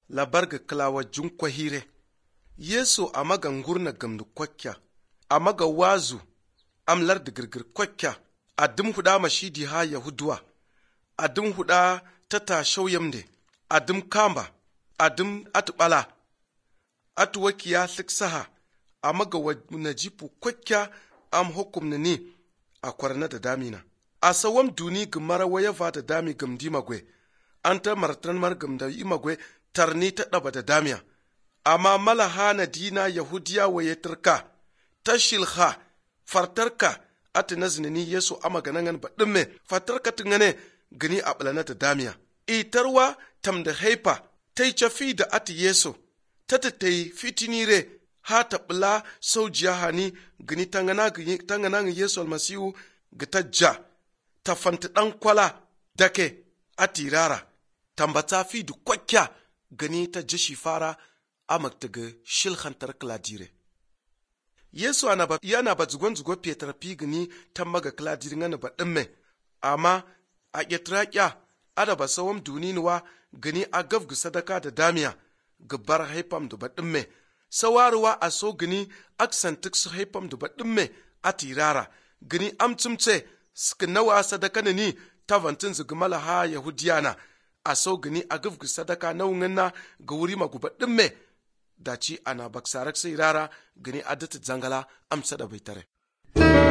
labarga klawa junkwa hire. Yesu amaga ngurna gamdu kwakya, amaga wazu amlar da girgir kwakya, adim huda mashidi ha Yahuduwa, adim huda tata shauyamde, adim kamba, adim atubala, atuwakiya siksaha, amaga najipu kwakya am hukumna ni a kwarna da damina. A sawam duni gumara waya va da dami gumdi magwe, an ta martan mar gumda yi magwe tarni ta ɗaba da damiya. Amma malaha na dina Yahudiya waye turka, ta shilha, fartarka, ati na zinani Yesu ama ganangan ba ɗumme, fartarka tungane gani a ɓulana da damiya. Itarwa tam da haifa, ta yi cafi da ati Yesu, ta yi fitinire, ha ta ɓula saujiya hani gani tangana Yesu almasihu ga ta ja, ta fanta ɗan kwala dake ati rara, tambata fi da kwakya gani ta jashi fara amak daga shilhantar kladire. Yesu yana ba zugon Petar fi gani ta maga kladire ngana ba ɗimme, amma a ƙetraƙya ada ba sawam duninuwa gani a gafgu sadaka da damiya gabar haifam da ba ɗimme, sawarwa a so gani aksantik su haifam da ba ɗimme a tirara, gani amcimce suka nawa sadaka na ni ta vantin zugumala ha Yahudiyana, a so gani a gafgu sadaka nauyin na ga wuri maguba ɗimme, da ci ana baksarak sai rara gani adata zangala amsa da bai tare.